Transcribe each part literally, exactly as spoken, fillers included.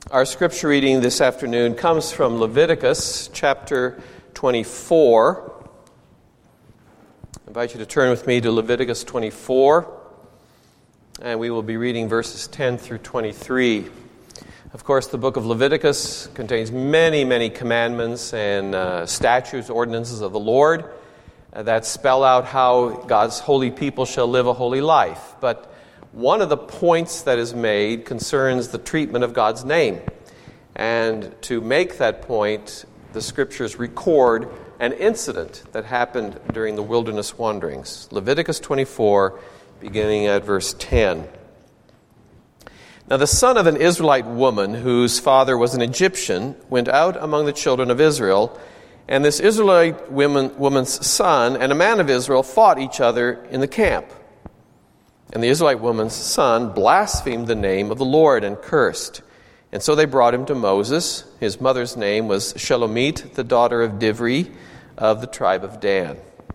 Our scripture reading this afternoon comes from Leviticus chapter twenty-four. I invite you to turn with me to Leviticus twenty-four, and we will be reading verses ten through twenty-three. Of course, the book of Leviticus contains many, many commandments and uh, statutes, ordinances of the Lord uh, that spell out how God's holy people shall live a holy life. But one of the points that is made concerns the treatment of God's name. And to make that point, the scriptures record an incident that happened during the wilderness wanderings. Leviticus twenty-four, beginning at verse ten. Now the son of an Israelite woman, whose father was an Egyptian, went out among the children of Israel, and this Israelite woman, woman's son and a man of Israel fought each other in the camp. And the Israelite woman's son blasphemed the name of the Lord and cursed. And so they brought him to Moses. His mother's name was Shelomit, the daughter of Divri, of the tribe of Dan.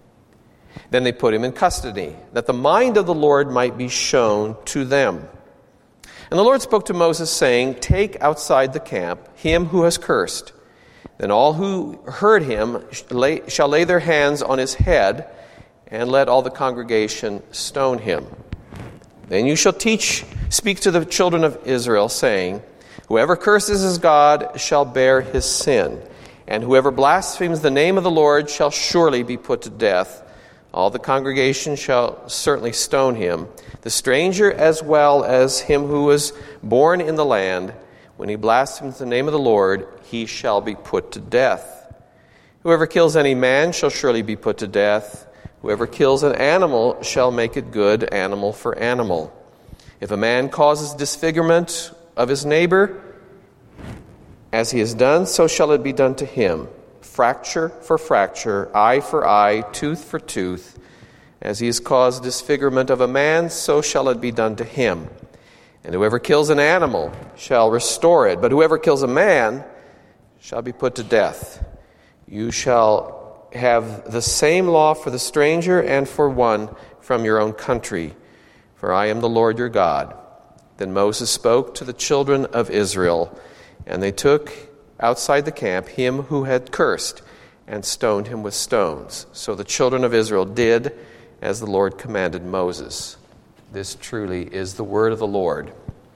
Then they put him in custody, that the mind of the Lord might be shown to them. And the Lord spoke to Moses, saying, "Take outside the camp him who has cursed. Then all who heard him shall lay their hands on his head, and let all the congregation stone him. Then you shall teach, speak to the children of Israel, saying, whoever curses his God shall bear his sin, and whoever blasphemes the name of the Lord shall surely be put to death. All the congregation shall certainly stone him, the stranger as well as him who was born in the land. When he blasphemes the name of the Lord, he shall be put to death. Whoever kills any man shall surely be put to death. Whoever kills an animal shall make it good, animal for animal. If a man causes disfigurement of his neighbor, as he has done, so shall it be done to him. Fracture for fracture, eye for eye, tooth for tooth. As he has caused disfigurement of a man, so shall it be done to him. And whoever kills an animal shall restore it, but whoever kills a man shall be put to death. You shall have the same law for the stranger and for one from your own country, for I am the Lord your God." Then Moses spoke to the children of Israel, and they took outside the camp him who had cursed and stoned him with stones. So the children of Israel did as the Lord commanded Moses. This truly is the word of the Lord.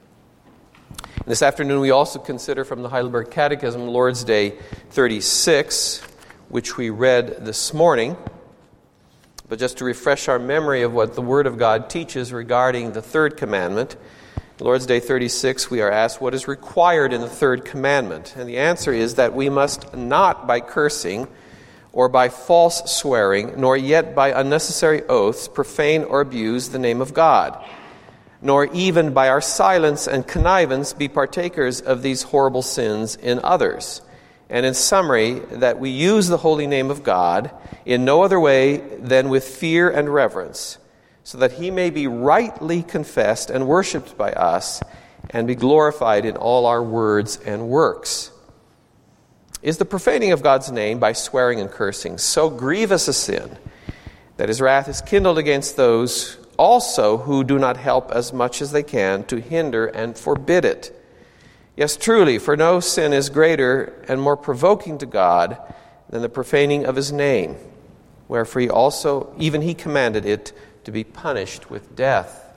And this afternoon we also consider from the Heidelberg Catechism Lord's Day thirty-six, which we read this morning. But just to refresh our memory of what the Word of God teaches regarding the third commandment, Lord's Day thirty-six, we are asked what is required in the third commandment. And the answer is that we must not by cursing or by false swearing, nor yet by unnecessary oaths, profane or abuse the name of God, nor even by our silence and connivance be partakers of these horrible sins in others. And in summary, that we use the holy name of God in no other way than with fear and reverence, so that he may be rightly confessed and worshipped by us and be glorified in all our words and works. Is the profaning of God's name by swearing and cursing so grievous a sin that his wrath is kindled against those also who do not help as much as they can to hinder and forbid it? Yes, truly, for no sin is greater and more provoking to God than the profaning of his name, wherefore he also, even he commanded it to be punished with death.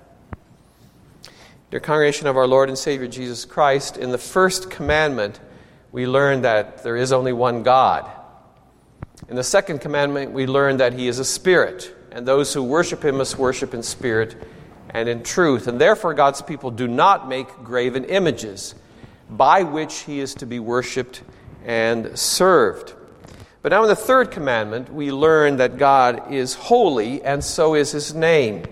Dear congregation of our Lord and Savior Jesus Christ, in the first commandment, we learn that there is only one God. In the second commandment, we learn that he is a spirit, and those who worship him must worship in spirit and in truth. And therefore, God's people do not make graven images by which he is to be worshipped and served. But now in the third commandment, we learn that God is holy, and so is his name.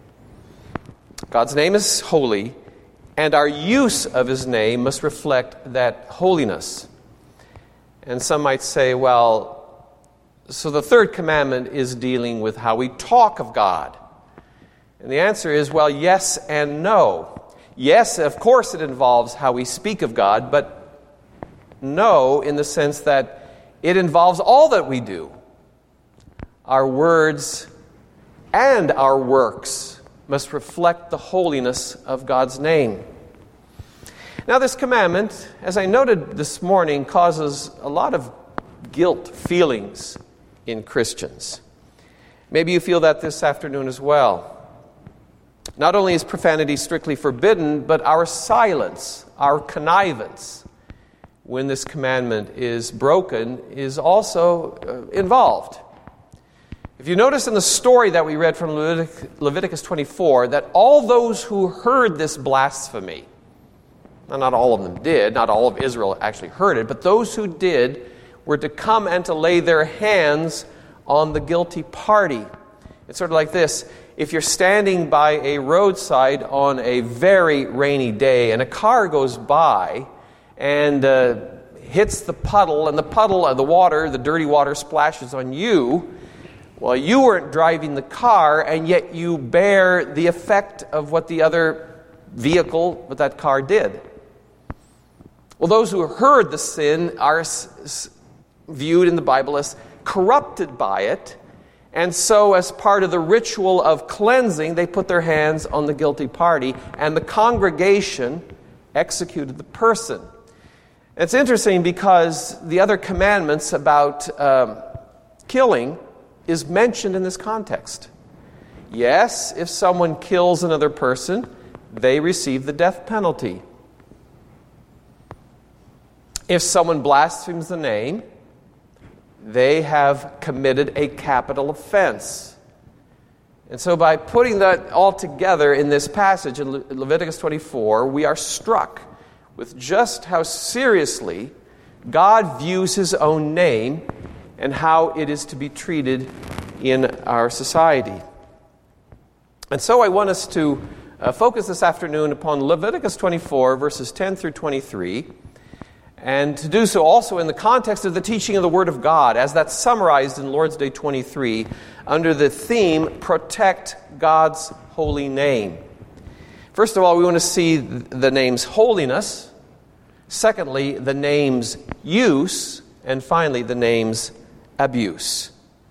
God's name is holy, and our use of his name must reflect that holiness. And some might say, well, so the third commandment is dealing with how we talk of God. And the answer is, well, yes and no. Yes, of course it involves how we speak of God, but no in the sense that it involves all that we do. Our words and our works must reflect the holiness of God's name. Now, this commandment, as I noted this morning, causes a lot of guilt feelings in Christians. Maybe you feel that this afternoon as well. Not only is profanity strictly forbidden, but our silence, our connivance, when this commandment is broken, is also uh, involved. If you notice in the story that we read from Levitic- Leviticus twenty-four, that all those who heard this blasphemy, now not all of them did, not all of Israel actually heard it, but those who did were to come and to lay their hands on the guilty party. It's sort of like this. If you're standing by a roadside on a very rainy day and a car goes by and uh, hits the puddle, and the puddle of the water, the dirty water, splashes on you, well, you weren't driving the car, and yet you bear the effect of what the other vehicle, what that car did. Well, those who heard the sin are s- s- viewed in the Bible as corrupted by it, and so as part of the ritual of cleansing, they put their hands on the guilty party, and the congregation executed the person. It's interesting because the other commandments about um, killing is mentioned in this context. Yes, if someone kills another person, they receive the death penalty. If someone blasphemes the name, they have committed a capital offense. And so by putting that all together in this passage in Le- Leviticus twenty-four, we are struck with just how seriously God views his own name and how it is to be treated in our society. And so I want us to uh, focus this afternoon upon Leviticus twenty-four, verses ten through twenty-three, and to do so also in the context of the teaching of the Word of God, as that's summarized in Lord's Day twenty-three, under the theme, Protect God's Holy Name. First of all, we want to see the name's holiness. Secondly, the name's use. And finally, the name's abuse.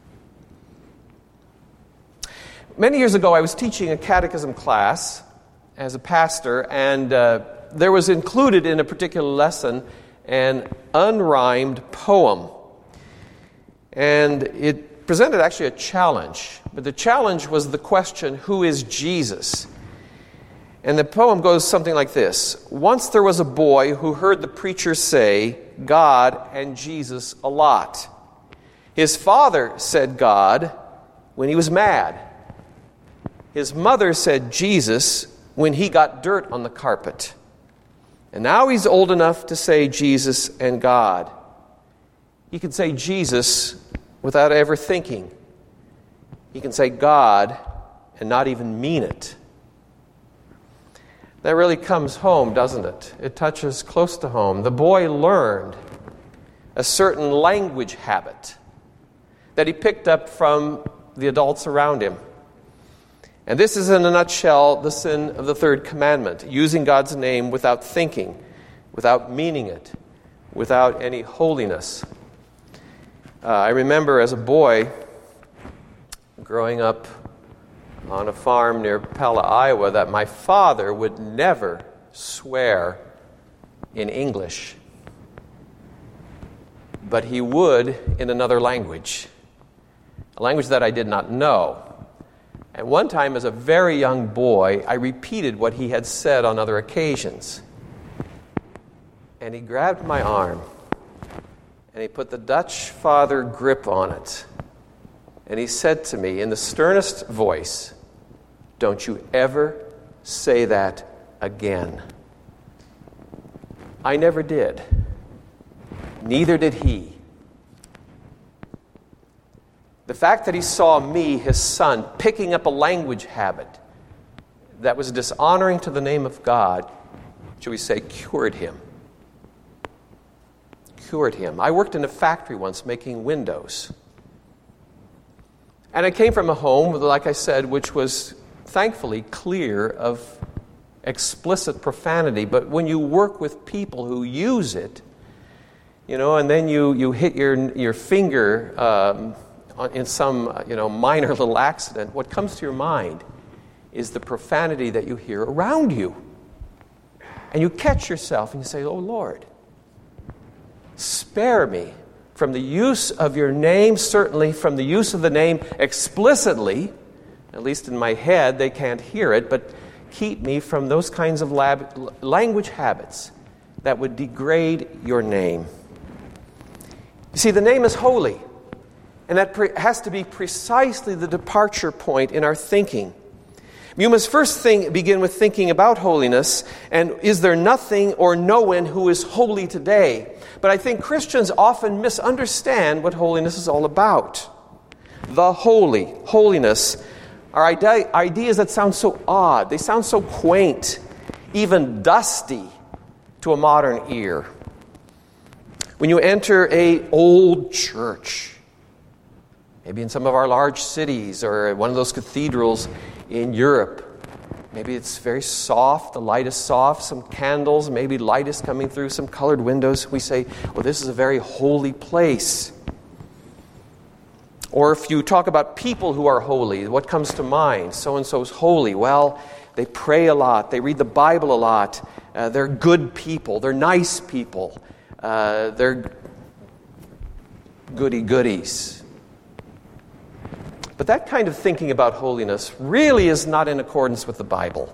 Many years ago, I was teaching a catechism class as a pastor, and uh, there was included in a particular lesson an unrhymed poem. And it presented actually a challenge. But the challenge was the question, who is Jesus? And the poem goes something like this. Once there was a boy who heard the preacher say God and Jesus a lot. His father said God when he was mad. His mother said Jesus when he got dirt on the carpet. And now he's old enough to say Jesus and God. He can say Jesus without ever thinking. He can say God and not even mean it. That really comes home, doesn't it? It touches close to home. The boy learned a certain language habit that he picked up from the adults around him. And this is, in a nutshell, the sin of the third commandment, using God's name without thinking, without meaning it, without any holiness. Uh, I remember as a boy growing up on a farm near Pella, Iowa, that my father would never swear in English, but he would in another language, a language that I did not know. And one time, as a very young boy, I repeated what he had said on other occasions. And he grabbed my arm, and he put the Dutch father grip on it. And he said to me in the sternest voice, "Don't you ever say that again." I never did. Neither did he. The fact that he saw me, his son, picking up a language habit that was dishonoring to the name of God, shall we say, cured him. Cured him. I worked in a factory once making windows. And I came from a home, like I said, which was thankfully clear of explicit profanity. But when you work with people who use it, you know, and then you, you hit your your finger um, in some you know minor little accident, what comes to your mind is the profanity that you hear around you. And you catch yourself and you say, oh Lord, spare me from the use of your name, certainly from the use of the name explicitly. At least in my head, they can't hear it, but keep me from those kinds of lab, language habits that would degrade your name. You see, the name is holy, and that pre- has to be precisely the departure point in our thinking. You must first think, begin with thinking about holiness, and is there nothing or no one who is holy today? But I think Christians often misunderstand what holiness is all about. The holy, holiness, are ide- ideas that sound so odd. They sound so quaint, even dusty to a modern ear. When you enter an old church, maybe in some of our large cities or one of those cathedrals in Europe, maybe it's very soft, the light is soft, some candles, maybe light is coming through some colored windows. We say, well, this is a very holy place. Or if you talk about people who are holy, what comes to mind? So-and-so's holy. Well, they pray a lot. They read the Bible a lot. Uh, they're good people. They're nice people. Uh, they're goody-goodies. But that kind of thinking about holiness really is not in accordance with the Bible.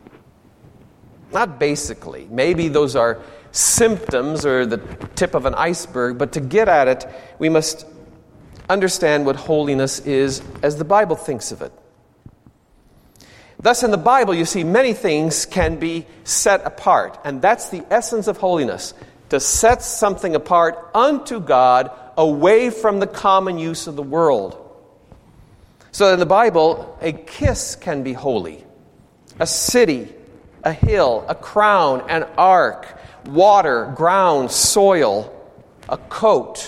Not basically. Maybe those are symptoms or the tip of an iceberg, but to get at it, we must understand what holiness is as the Bible thinks of it. Thus, in the Bible, you see many things can be set apart, and that's the essence of holiness, to set something apart unto God away from the common use of the world. So in the Bible, a kiss can be holy, a city, a hill, a crown, an ark, water, ground, soil, a coat.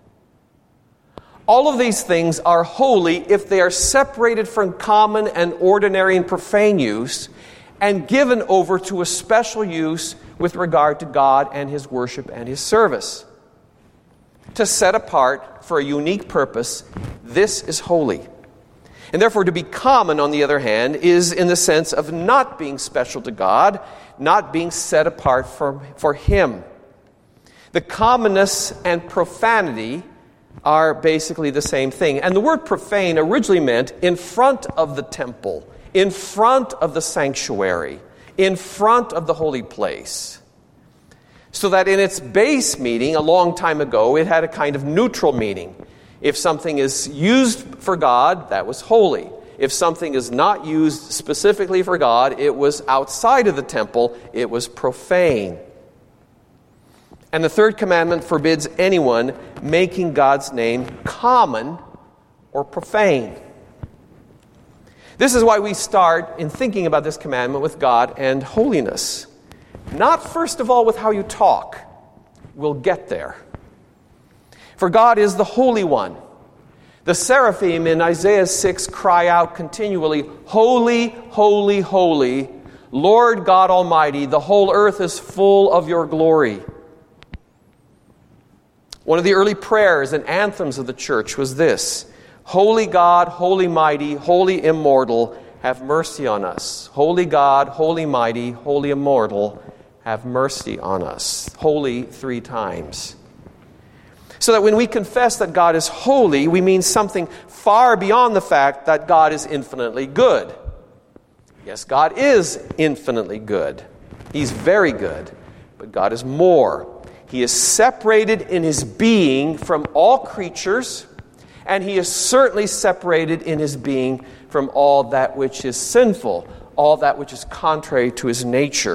All of these things are holy if they are separated from common and ordinary and profane use and given over to a special use with regard to God and His worship and His service. To set apart for a unique purpose, this is holy. And therefore, to be common, on the other hand, is in the sense of not being special to God, not being set apart for, for Him. The commonness and profanity are basically the same thing. And the word profane originally meant in front of the temple, in front of the sanctuary, in front of the holy place. So that in its base meaning, a long time ago, it had a kind of neutral meaning. If something is used for God, that was holy. If something is not used specifically for God, it was outside of the temple, it was profane. And the third commandment forbids anyone making God's name common or profane. This is why we start in thinking about this commandment with God and holiness. Not first of all with how you talk. We'll get there. For God is the Holy One. The seraphim in Isaiah six cry out continually, "Holy, holy, holy, Lord God Almighty, the whole earth is full of your glory." One of the early prayers and anthems of the church was this: "Holy God, holy mighty, holy immortal, have mercy on us. Holy God, holy mighty, holy immortal, have mercy on us." Holy three times. So that when we confess that God is holy, we mean something far beyond the fact that God is infinitely good. Yes, God is infinitely good. He's very good. But God is more. He is separated in His being from all creatures, and He is certainly separated in His being from all that which is sinful, all that which is contrary to His nature.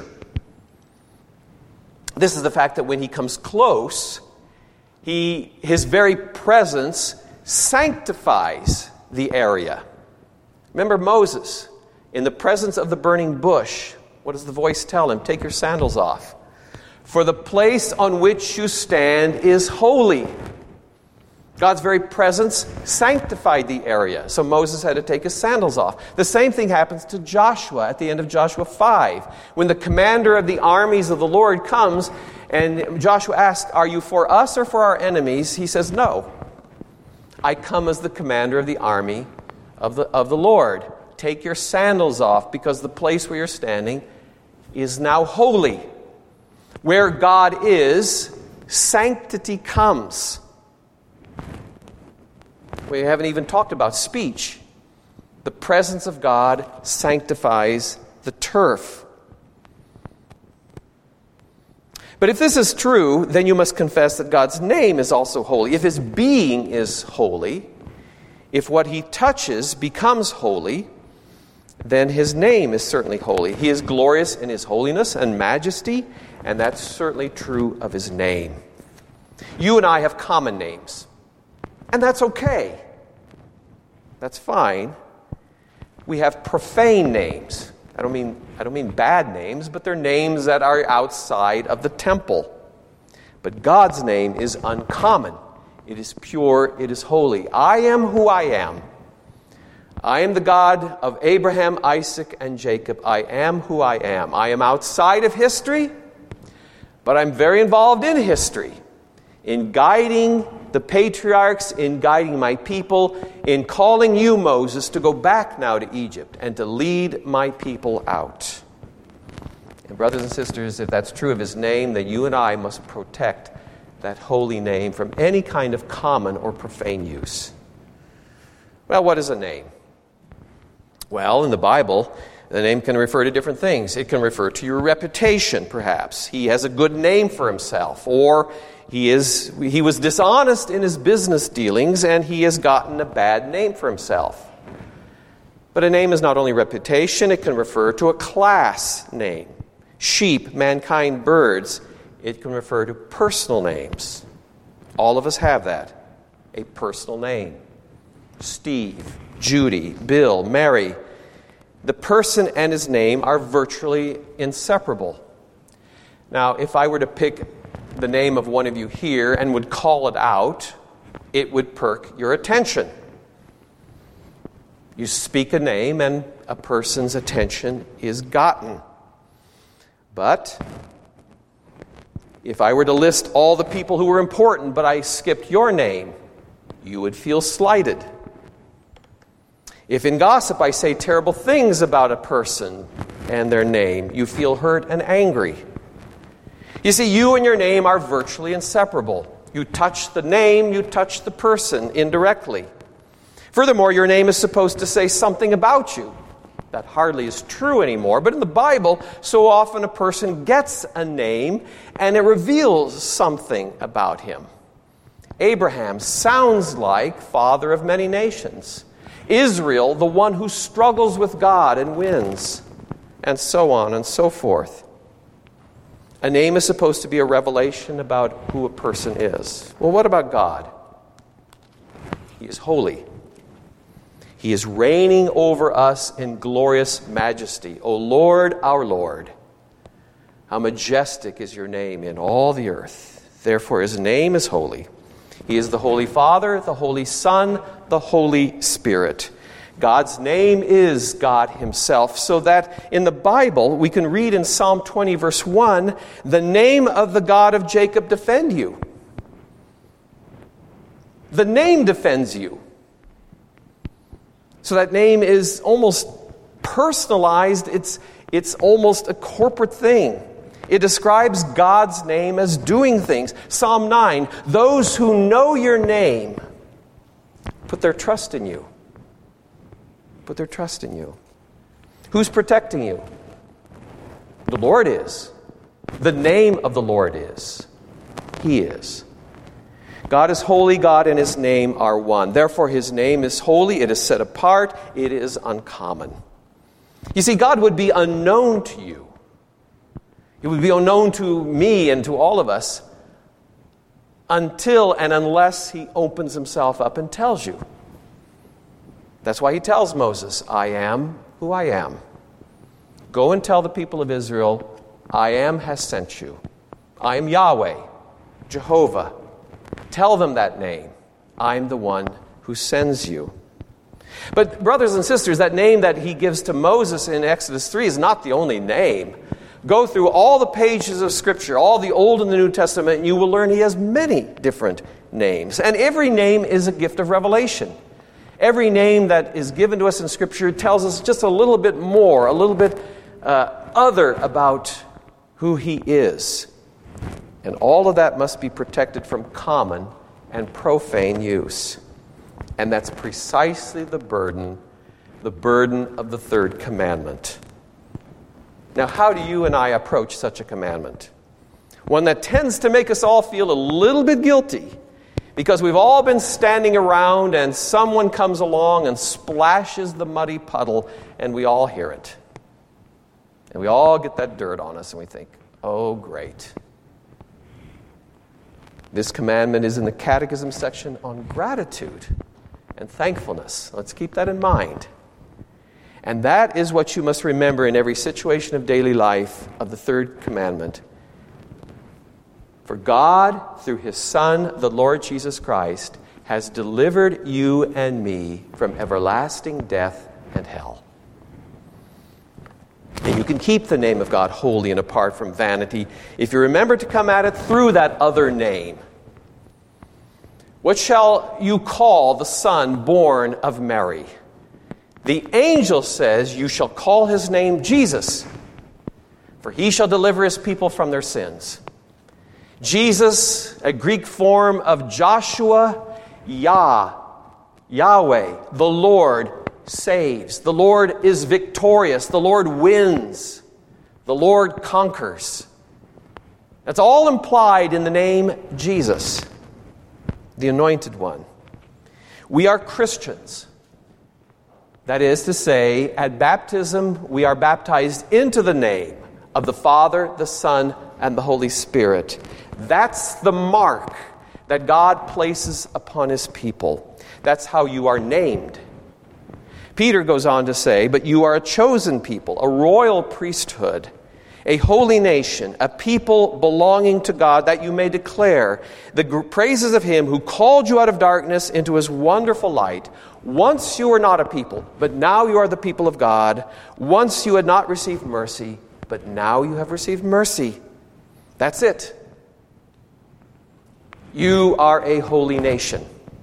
This is the fact that when He comes close, He, His very presence sanctifies the area. Remember Moses, in the presence of the burning bush, what does the voice tell him? Take your sandals off. For the place on which you stand is holy. God's very presence sanctified the area, so Moses had to take his sandals off. The same thing happens to Joshua at the end of Joshua five. When the commander of the armies of the Lord comes, and Joshua asks, "Are you for us or for our enemies?" He says, "No. I come as the commander of the army of the, of the Lord. Take your sandals off, because the place where you're standing is now holy." Where God is, sanctity comes. We haven't even talked about speech. The presence of God sanctifies the turf. But if this is true, then you must confess that God's name is also holy. If his being is holy, if what he touches becomes holy, then his name is certainly holy. He is glorious in his holiness and majesty, and that's certainly true of his name. You and I have common names, and that's okay. That's fine. We have profane names. I don't mean I don't mean bad names, but they're names that are outside of the temple. But God's name is uncommon. It is pure, it is holy. I am who I am. I am the God of Abraham, Isaac, and Jacob. I am who I am. I am outside of history, but I'm very involved in history, in guiding the patriarchs, in guiding my people, in calling you, Moses, to go back now to Egypt and to lead my people out. And brothers and sisters, if that's true of his name, then you and I must protect that holy name from any kind of common or profane use. Well, what is a name? Well, in the Bible, the name can refer to different things. It can refer to your reputation, perhaps. He has a good name for himself, or he is he was dishonest in his business dealings and he has gotten a bad name for himself. But a name is not only reputation, it can refer to a class name. Sheep, mankind, birds. It can refer to personal names. All of us have that, a personal name. Steve, Judy, Bill, Mary. The person and his name are virtually inseparable. Now, if I were to pick the name of one of you here and would call it out, it would perk your attention. You speak a name and a person's attention is gotten. But if I were to list all the people who were important, but I skipped your name, you would feel slighted. If in gossip I say terrible things about a person and their name, you feel hurt and angry. You see, you and your name are virtually inseparable. You touch the name, you touch the person indirectly. Furthermore, your name is supposed to say something about you. That hardly is true anymore, but in the Bible, so often a person gets a name and it reveals something about him. Abraham sounds like father of many nations. Israel, the one who struggles with God and wins, and so on and so forth. A name is supposed to be a revelation about who a person is. Well, what about God? He is holy. He is reigning over us in glorious majesty. O Lord, our Lord, how majestic is your name in all the earth. Therefore, his name is holy. He is the Holy Father, the Holy Son, the Holy Spirit. God's name is God himself, so that in the Bible we can read in Psalm twenty, verse one, the name of the God of Jacob defend you. The name defends you. So that name is almost personalized. It's, it's almost a corporate thing. It describes God's name as doing things. Psalm nine, those who know your name put their trust in you. Put their trust in you. Who's protecting you? The Lord is. The name of the Lord is. He is. God is holy, God and his name are one. Therefore, his name is holy, it is set apart, it is uncommon. You see, God would be unknown to you. It would be unknown to me and to all of us until and unless he opens himself up and tells you. That's why he tells Moses, I am who I am. Go and tell the people of Israel, I am has sent you. I am Yahweh, Jehovah. Tell them that name. I'm the one who sends you. But brothers and sisters, that name that he gives to Moses in Exodus three is not the only name. Go through all the pages of Scripture, all the Old and the New Testament, and you will learn he has many different names. And every name is a gift of revelation. Every name that is given to us in Scripture tells us just a little bit more, a little bit uh, other about who he is. And all of that must be protected from common and profane use. And that's precisely the burden, the burden of the third commandment. Now, how do you and I approach such a commandment? One that tends to make us all feel a little bit guilty because we've all been standing around and someone comes along and splashes the muddy puddle and we all hear it. And we all get that dirt on us and we think, oh, great. This commandment is in the Catechism section on gratitude and thankfulness. Let's keep that in mind. And that is what you must remember in every situation of daily life of the third commandment. For God, through His Son, the Lord Jesus Christ, has delivered you and me from everlasting death and hell. And you can keep the name of God holy and apart from vanity if you remember to come at it through that other name. What shall you call the Son born of Mary? The angel says, you shall call his name Jesus, for he shall deliver his people from their sins. Jesus, a Greek form of Joshua, Yah, Yahweh, the Lord saves. The Lord is victorious. The Lord wins. The Lord conquers. That's all implied in the name Jesus, the Anointed One. We are Christians. That is to say, at baptism, we are baptized into the name of the Father, the Son, and the Holy Spirit. That's the mark that God places upon His people. That's how you are named. Peter goes on to say, but you are a chosen people, a royal priesthood, a holy nation, a people belonging to God, that you may declare the praises of Him who called you out of darkness into His wonderful light. Once you were not a people, but now you are the people of God. Once you had not received mercy, but now you have received mercy. That's it. You are a holy nation.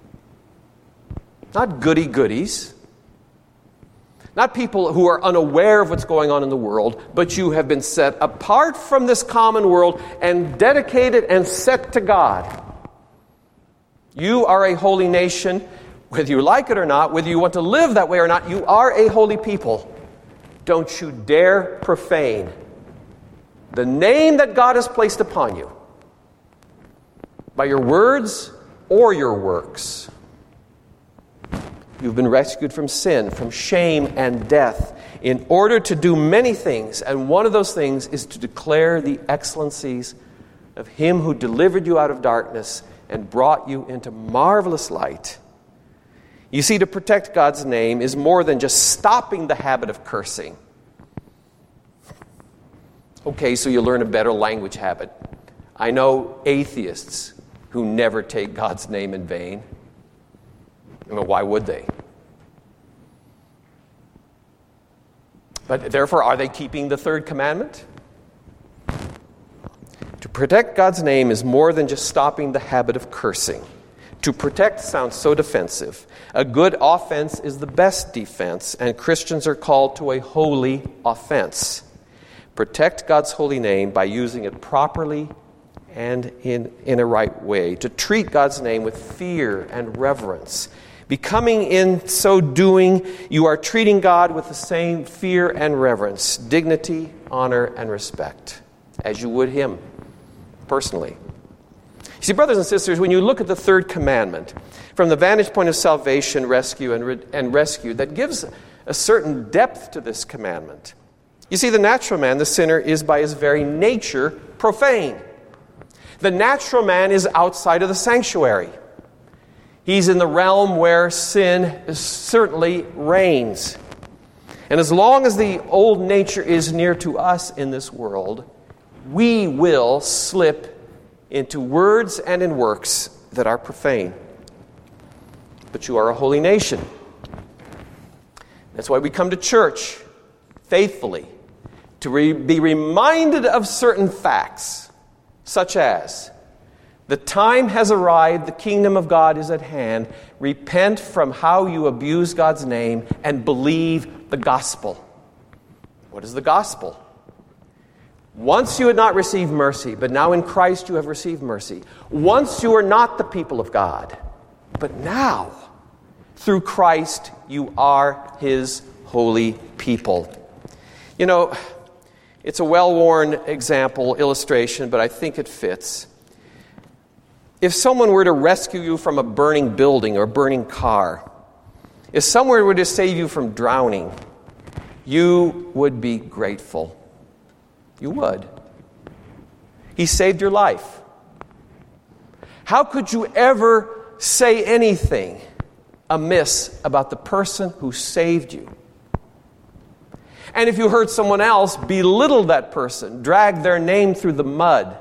Not goody-goodies. Not people who are unaware of what's going on in the world, but you have been set apart from this common world and dedicated and set to God. You are a holy nation, whether you like it or not, whether you want to live that way or not, you are a holy people. Don't you dare profane the name that God has placed upon you by your words or your works. You've been rescued from sin, from shame and death, in order to do many things. And one of those things is to declare the excellencies of Him who delivered you out of darkness and brought you into marvelous light. You see, to protect God's name is more than just stopping the habit of cursing. Okay, so you learn a better language habit. I know atheists who never take God's name in vain. I mean, why would they? But therefore, are they keeping the third commandment? To protect God's name is more than just stopping the habit of cursing. To protect sounds so defensive. A good offense is the best defense, and Christians are called to a holy offense. Protect God's holy name by using it properly and in, in a right way. To treat God's name with fear and reverence. Becoming in so doing, you are treating God with the same fear and reverence, dignity, honor, and respect, as you would Him personally. You see, brothers and sisters, when you look at the third commandment, from the vantage point of salvation, rescue, and, re- and rescue, that gives a certain depth to this commandment. You see, the natural man, the sinner, is by his very nature profane. The natural man is outside of the sanctuary. He's in the realm where sin certainly reigns. And as long as the old nature is near to us in this world, we will slip into words and in works that are profane. But you are a holy nation. That's why we come to church faithfully, to re- be reminded of certain facts, such as the time has arrived, the kingdom of God is at hand. Repent from how you abuse God's name and believe the gospel. What is the gospel? Once you had not received mercy, but now in Christ you have received mercy. Once you were not the people of God, but now, through Christ, you are His holy people. You know, it's a well-worn example, illustration, but I think it fits. If someone were to rescue you from a burning building or burning car, if someone were to save you from drowning, you would be grateful. You would. He saved your life. How could you ever say anything amiss about the person who saved you? And if you heard someone else belittle that person, drag their name through the mud,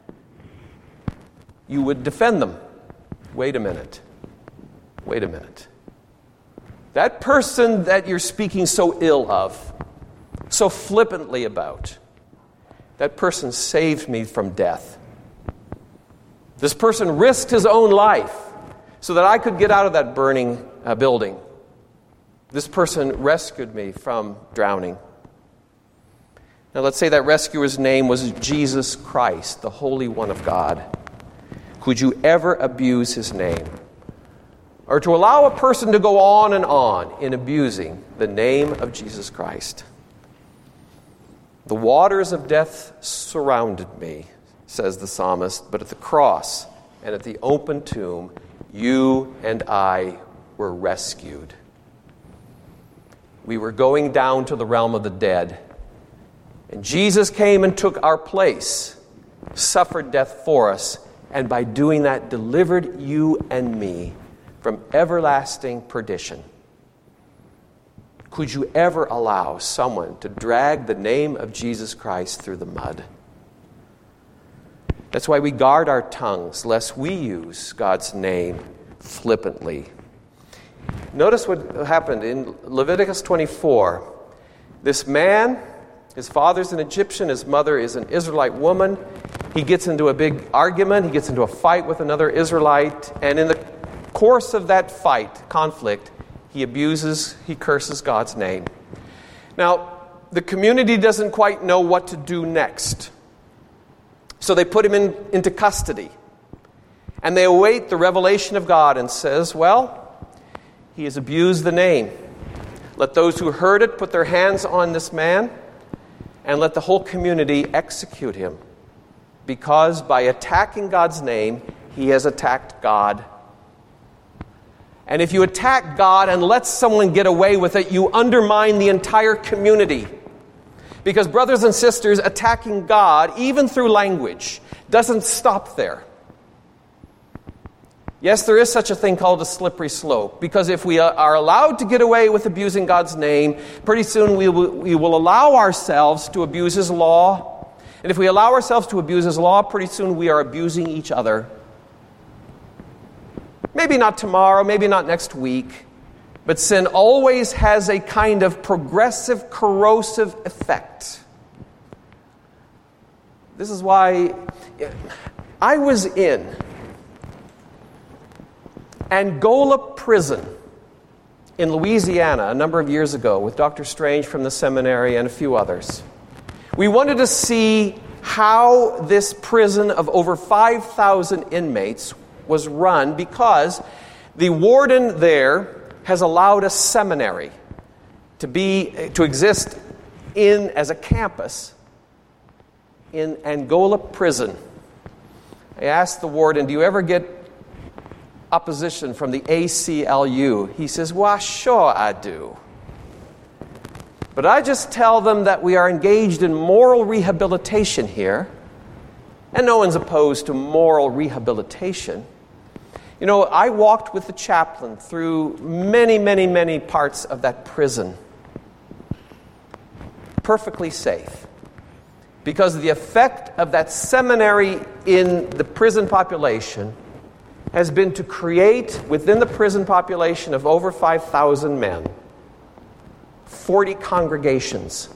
you would defend them. Wait a minute. Wait a minute. That person that you're speaking so ill of, so flippantly about, that person saved me from death. This person risked his own life so that I could get out of that burning uh, building. This person rescued me from drowning. Now let's say that rescuer's name was Jesus Christ, the Holy One of God. Could you ever abuse his name? Or to allow a person to go on and on in abusing the name of Jesus Christ? The waters of death surrounded me, says the psalmist, but at the cross and at the open tomb, you and I were rescued. We were going down to the realm of the dead. And Jesus came and took our place, suffered death for us, and by doing that delivered you and me from everlasting perdition. Could you ever allow someone to drag the name of Jesus Christ through the mud? That's why we guard our tongues, lest we use God's name flippantly. Notice what happened in Leviticus twenty-four. This man, his father's an Egyptian, his mother is an Israelite woman. He gets into a big argument, he gets into a fight with another Israelite, and in the course of that fight, conflict, he abuses, he curses God's name. Now, the community doesn't quite know what to do next. So they put him in, into custody. And they await the revelation of God and says, well, he has abused the name. Let those who heard it put their hands on this man and let the whole community execute him. Because by attacking God's name, he has attacked God. And if you attack God and let someone get away with it, you undermine the entire community. Because, brothers and sisters, attacking God, even through language, doesn't stop there. Yes, there is such a thing called a slippery slope. Because if we are allowed to get away with abusing God's name, pretty soon we will, we will allow ourselves to abuse His law. And if we allow ourselves to abuse His law, pretty soon we are abusing each other. Maybe not tomorrow, maybe not next week, but sin always has a kind of progressive, corrosive effect. This is why I was in Angola prison in Louisiana a number of years ago with Doctor Strange from the seminary and a few others. We wanted to see how this prison of over five thousand inmates was run because the warden there has allowed a seminary to be to exist in as a campus in Angola prison. I asked the warden, do you ever get opposition from the A C L U? He says, well, sure I do. But I just tell them that we are engaged in moral rehabilitation here, and no one's opposed to moral rehabilitation. You know, I walked with the chaplain through many, many, many parts of that prison. Perfectly safe. Because the effect of that seminary in the prison population has been to create, within the prison population of over five thousand men, forty congregations.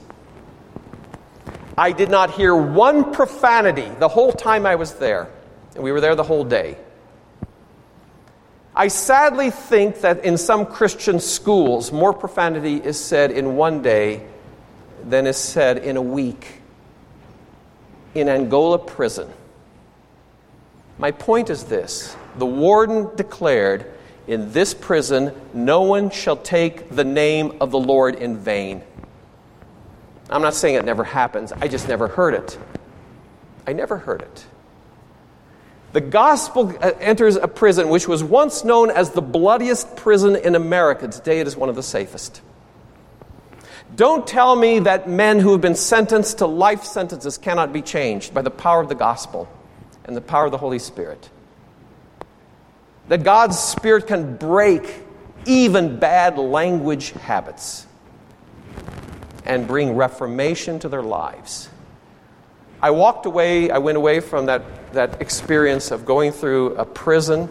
I did not hear one profanity the whole time I was there. And we were there the whole day. I sadly think that in some Christian schools, more profanity is said in one day than is said in a week. in Angola prison. My point is this: the warden declared, in this prison, no one shall take the name of the Lord in vain. I'm not saying it never happens. I just never heard it. I never heard it. The gospel enters a prison which was once known as the bloodiest prison in America. Today it is one of the safest. Don't tell me that men who have been sentenced to life sentences cannot be changed by the power of the gospel and the power of the Holy Spirit. That God's Spirit can break even bad language habits and bring reformation to their lives. I walked away, I went away from that, that experience of going through a prison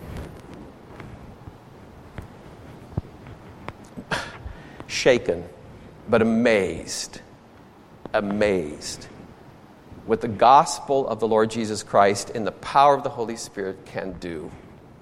shaken, but amazed, amazed what the gospel of the Lord Jesus Christ and the power of the Holy Spirit can do.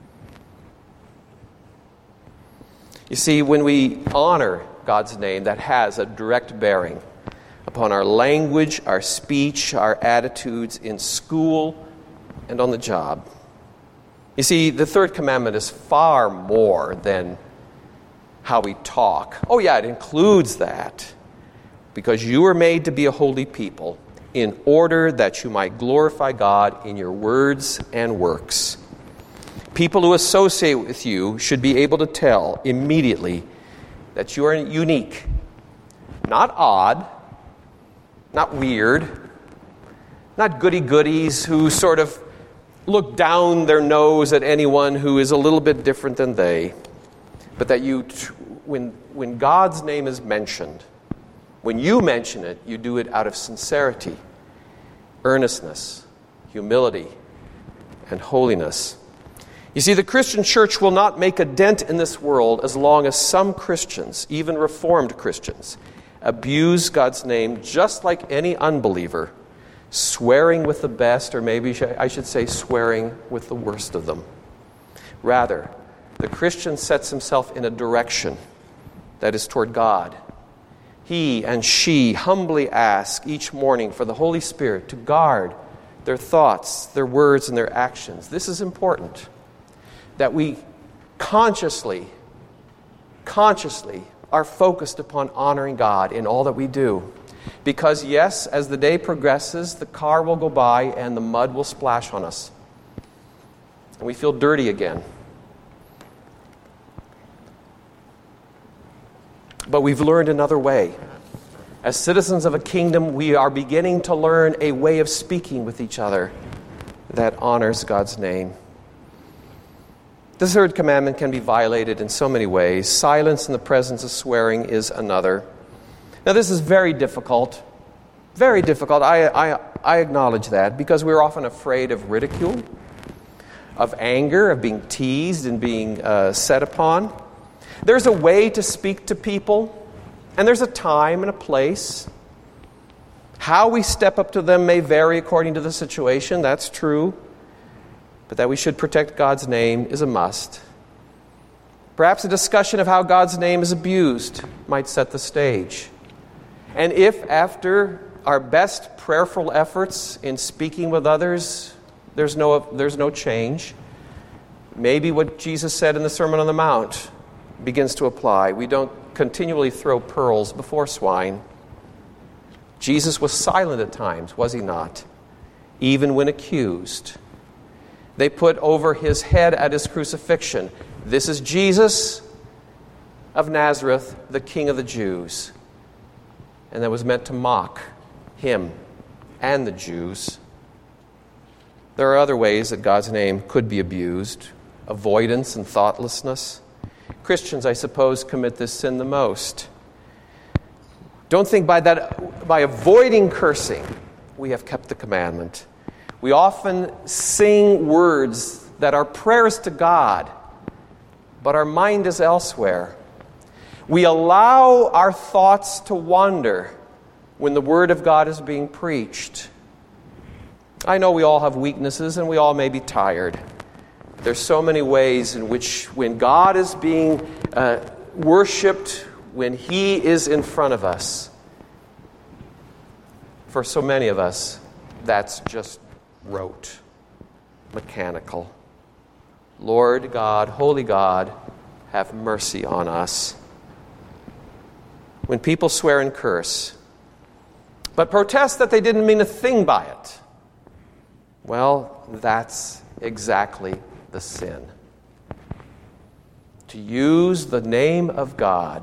You see, when we honor God's name, that has a direct bearing upon our language, our speech, our attitudes in school and on the job. You see, the third commandment is far more than how we talk. Oh yeah, it includes that. Because you were made to be a holy people in order that you might glorify God in your words and works. People who associate with you should be able to tell immediately that you are unique, not odd, not weird, not goody-goodies who sort of look down their nose at anyone who is a little bit different than they, but that you, when, when God's name is mentioned, when you mention it, you do it out of sincerity, earnestness, humility, and holiness. You see, the Christian church will not make a dent in this world as long as some Christians, even Reformed Christians, abuse God's name just like any unbeliever, swearing with the best, or maybe I should say swearing with the worst of them. Rather, the Christian sets himself in a direction that is toward God. He and she humbly ask each morning for the Holy Spirit to guard their thoughts, their words, and their actions. This is important, that we consciously, consciously are focused upon honoring God in all that we do. Because yes, as the day progresses, the car will go by and the mud will splash on us. And we feel dirty again. But we've learned another way. As citizens of a kingdom, we are beginning to learn a way of speaking with each other that honors God's name. The third commandment can be violated in so many ways. Silence in the presence of swearing is another. Now, this is very difficult. Very difficult. I, I, I acknowledge that because we're often afraid of ridicule, of anger, of being teased and being uh, set upon. There's a way to speak to people, and there's a time and a place. How we step up to them may vary according to the situation. That's true. But that we should protect God's name is a must. Perhaps a discussion of how God's name is abused might set the stage. And if after our best prayerful efforts in speaking with others, there's no, there's no change, maybe what Jesus said in the Sermon on the Mount begins to apply. We don't continually throw pearls before swine. Jesus was silent at times, was he not? Even when accused. They put over his head at his crucifixion, "This is Jesus of Nazareth, the King of the Jews." And that was meant to mock him and the Jews. There are other ways that God's name could be abused. Avoidance and thoughtlessness. Christians, I suppose, commit this sin the most. Don't think by that, by avoiding cursing, we have kept the commandment. We often sing words that are prayers to God, but our mind is elsewhere. We allow our thoughts to wander when the Word of God is being preached. I know we all have weaknesses and we all may be tired. There's so many ways in which when God is being uh, worshipped, when He is in front of us, for so many of us, that's just rote, mechanical. Lord God, holy God, have mercy on us. When people swear and curse, but protest that they didn't mean a thing by it, well, that's exactly the sin. To use the name of God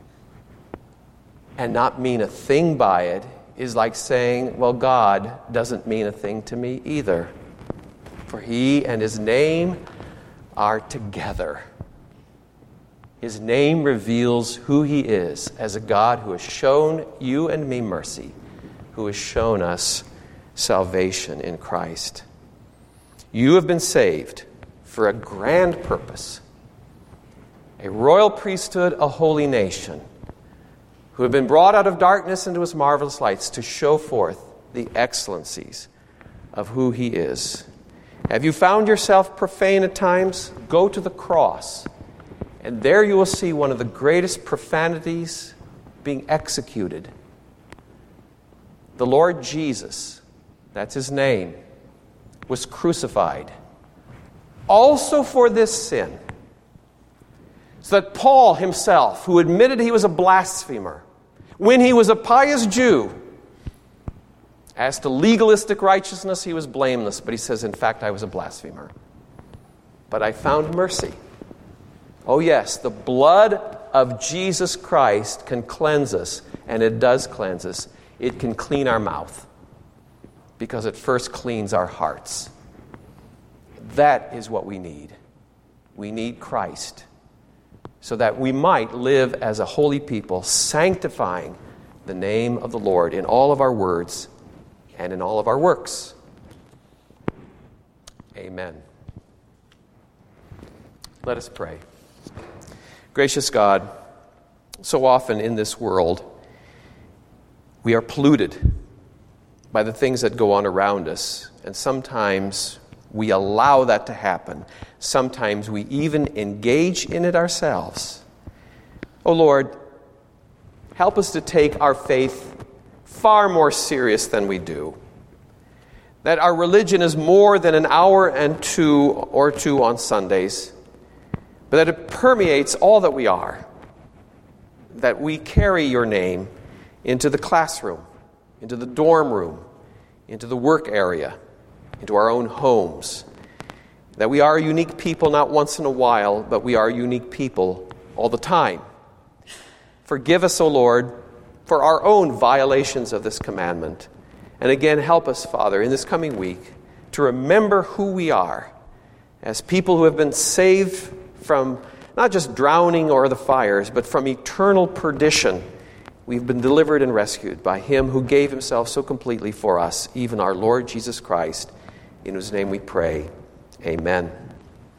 and not mean a thing by it is like saying, well, God doesn't mean a thing to me either. For He and His name are together. His name reveals who He is as a God who has shown you and me mercy, who has shown us salvation in Christ. You have been saved for a grand purpose, a royal priesthood, a holy nation, who have been brought out of darkness into His marvelous lights to show forth the excellencies of who He is. Have you found yourself profane at times? Go to the cross, and there you will see one of the greatest profanities being executed. The Lord Jesus, that's His name, was crucified also for this sin, so that Paul himself, who admitted he was a blasphemer, when he was a pious Jew, as to legalistic righteousness, he was blameless. But he says, in fact, I was a blasphemer. But I found mercy. Oh yes, the blood of Jesus Christ can cleanse us, and it does cleanse us. It can clean our mouth, because it first cleans our hearts. That is what we need. We need Christ, so that we might live as a holy people, sanctifying the name of the Lord in all of our words and in all of our works. Amen. Let us pray. Gracious God, so often in this world, we are polluted by the things that go on around us, and sometimes we allow that to happen. Sometimes we even engage in it ourselves. Oh Lord, help us to take our faith far more serious than we do. That our religion is more than an hour and two or two on Sundays, but that it permeates all that we are. That we carry your name into the classroom, into the dorm room, into the work area, into our own homes. That we are a unique people not once in a while, but we are unique people all the time. Forgive us, O Lord, for our own violations of this commandment. And again, help us, Father, in this coming week to remember who we are as people who have been saved from not just drowning or the fires, but from eternal perdition. We've been delivered and rescued by Him who gave Himself so completely for us, even our Lord Jesus Christ, in whose name we pray. Amen.